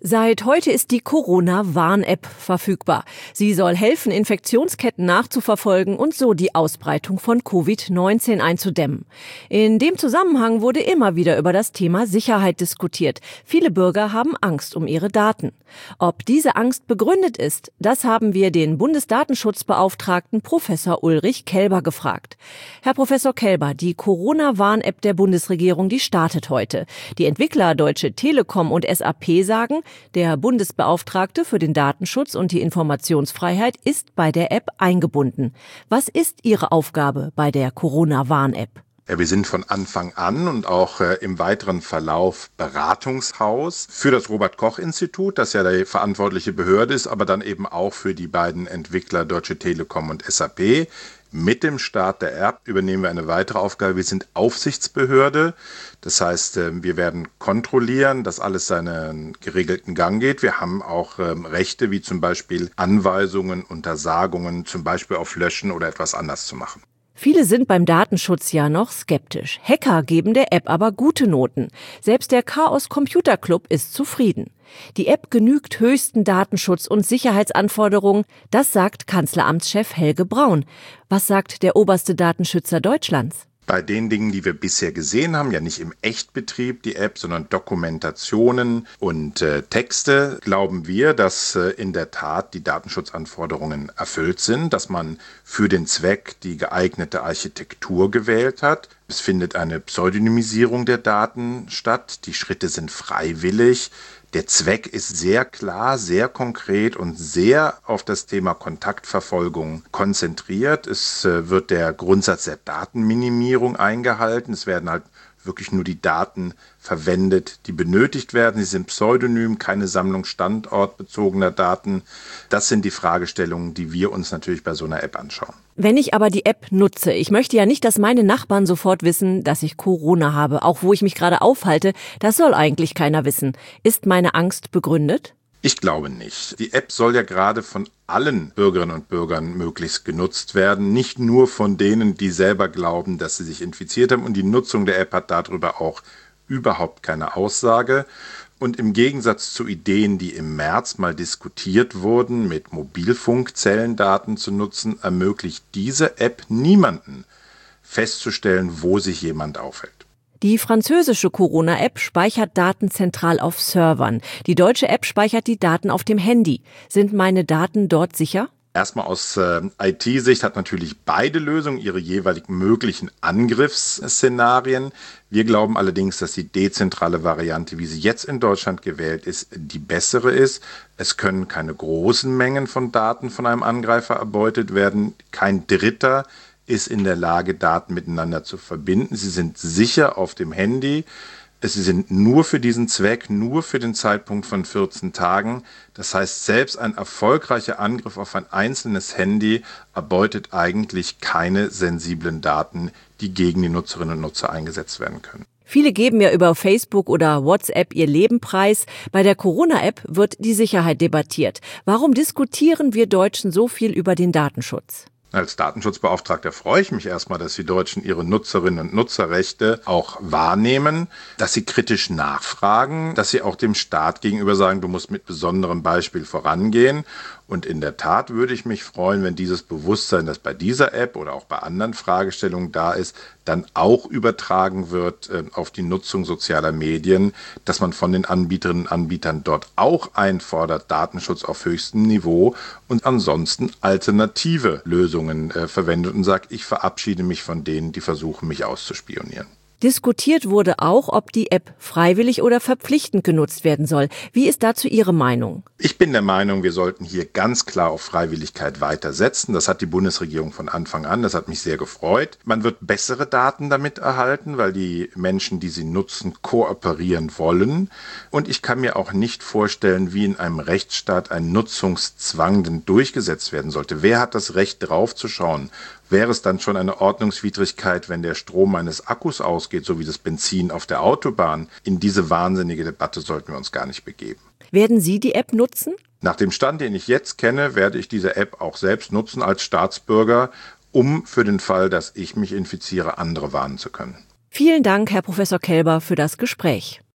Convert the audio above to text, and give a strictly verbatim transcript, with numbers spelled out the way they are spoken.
Seit heute ist die Corona-Warn-App verfügbar. Sie soll helfen, Infektionsketten nachzuverfolgen und so die Ausbreitung von Covid neunzehn einzudämmen. In dem Zusammenhang wurde immer wieder über das Thema Sicherheit diskutiert. Viele Bürger haben Angst um ihre Daten. Ob diese Angst begründet ist, das haben wir den Bundesdatenschutzbeauftragten Professor Ulrich Kelber gefragt. Herr Professor Kelber, die Corona-Warn-App der Bundesregierung, die startet heute. Die Entwickler Deutsche Telekom und S A P sagen, der Bundesbeauftragte für den Datenschutz und die Informationsfreiheit ist bei der App eingebunden. Was ist Ihre Aufgabe bei der Corona-Warn-App? Ja, wir sind von Anfang an und auch äh, im weiteren Verlauf Beratungshaus für das Robert-Koch-Institut, das ja die verantwortliche Behörde ist, aber dann eben auch für die beiden Entwickler Deutsche Telekom und S A P. Mit dem Start der App übernehmen wir eine weitere Aufgabe. Wir sind Aufsichtsbehörde. Das heißt, wir werden kontrollieren, dass alles seinen geregelten Gang geht. Wir haben auch Rechte, wie zum Beispiel Anweisungen, Untersagungen, zum Beispiel auf Löschen oder etwas anders zu machen. Viele sind beim Datenschutz ja noch skeptisch. Hacker geben der App aber gute Noten. Selbst der Chaos Computer Club ist zufrieden. Die App genügt höchsten Datenschutz- und Sicherheitsanforderungen, das sagt Kanzleramtschef Helge Braun. Was sagt der oberste Datenschützer Deutschlands? Bei den Dingen, die wir bisher gesehen haben, ja nicht im Echtbetrieb die App, sondern Dokumentationen und äh, Texte, glauben wir, dass äh, in der Tat die Datenschutzanforderungen erfüllt sind, dass man für den Zweck die geeignete Architektur gewählt hat. Es findet eine Pseudonymisierung der Daten statt. Die Schritte sind freiwillig. Der Zweck ist sehr klar, sehr konkret und sehr auf das Thema Kontaktverfolgung konzentriert. Es äh, wird der Grundsatz der Datenminimierung eingehalten. Es werden halt wirklich nur die Daten verwendet, die benötigt werden. Sie sind pseudonym, keine Sammlung standortbezogener Daten. Das sind die Fragestellungen, die wir uns natürlich bei so einer App anschauen. Wenn ich aber die App nutze, ich möchte ja nicht, dass meine Nachbarn sofort wissen, dass ich Corona habe, auch wo ich mich gerade aufhalte, das soll eigentlich keiner wissen. Ist meine Angst begründet? Ich glaube nicht. Die App soll ja gerade von allen Bürgerinnen und Bürgern möglichst genutzt werden, nicht nur von denen, die selber glauben, dass sie sich infiziert haben. Und die Nutzung der App hat darüber auch überhaupt keine Aussage. Und im Gegensatz zu Ideen, die im März mal diskutiert wurden, mit Mobilfunkzellendaten zu nutzen, ermöglicht diese App niemanden festzustellen, wo sich jemand aufhält. Die französische Corona-App speichert Daten zentral auf Servern. Die deutsche App speichert die Daten auf dem Handy. Sind meine Daten dort sicher? Erstmal aus äh, I T-Sicht hat natürlich beide Lösungen ihre jeweiligen möglichen Angriffsszenarien. Wir glauben allerdings, dass die dezentrale Variante, wie sie jetzt in Deutschland gewählt ist, die bessere ist. Es können keine großen Mengen von Daten von einem Angreifer erbeutet werden. Kein Dritter ist in der Lage, Daten miteinander zu verbinden. Sie sind sicher auf dem Handy. Sie sind nur für diesen Zweck, nur für den Zeitpunkt von vierzehn Tagen. Das heißt, selbst ein erfolgreicher Angriff auf ein einzelnes Handy erbeutet eigentlich keine sensiblen Daten, die gegen die Nutzerinnen und Nutzer eingesetzt werden können. Viele geben ja über Facebook oder WhatsApp ihr Leben preis. Bei der Corona-App wird die Sicherheit debattiert. Warum diskutieren wir Deutschen so viel über den Datenschutz? Als Datenschutzbeauftragter freue ich mich erstmal, dass die Deutschen ihre Nutzerinnen und Nutzerrechte auch wahrnehmen, dass sie kritisch nachfragen, dass sie auch dem Staat gegenüber sagen, du musst mit besonderem Beispiel vorangehen. Und in der Tat würde ich mich freuen, wenn dieses Bewusstsein, das bei dieser App oder auch bei anderen Fragestellungen da ist, dann auch übertragen wird äh, auf die Nutzung sozialer Medien, dass man von den Anbieterinnen und Anbietern dort auch einfordert, Datenschutz auf höchstem Niveau und ansonsten alternative Lösungen äh, verwendet und sagt, ich verabschiede mich von denen, die versuchen, mich auszuspionieren. Diskutiert wurde auch, ob die App freiwillig oder verpflichtend genutzt werden soll. Wie ist dazu Ihre Meinung? Ich bin der Meinung, wir sollten hier ganz klar auf Freiwilligkeit weitersetzen. Das hat die Bundesregierung von Anfang an. Das hat mich sehr gefreut. Man wird bessere Daten damit erhalten, weil die Menschen, die sie nutzen, kooperieren wollen. Und ich kann mir auch nicht vorstellen, wie in einem Rechtsstaat ein Nutzungszwang denn durchgesetzt werden sollte. Wer hat das Recht, draufzuschauen? Wäre es dann schon eine Ordnungswidrigkeit, wenn der Strom meines Akkus ausgeht, so wie das Benzin auf der Autobahn? In diese wahnsinnige Debatte sollten wir uns gar nicht begeben. Werden Sie die App nutzen? Nach dem Stand, den ich jetzt kenne, werde ich diese App auch selbst nutzen als Staatsbürger, um für den Fall, dass ich mich infiziere, andere warnen zu können. Vielen Dank, Herr Professor Kelber, für das Gespräch.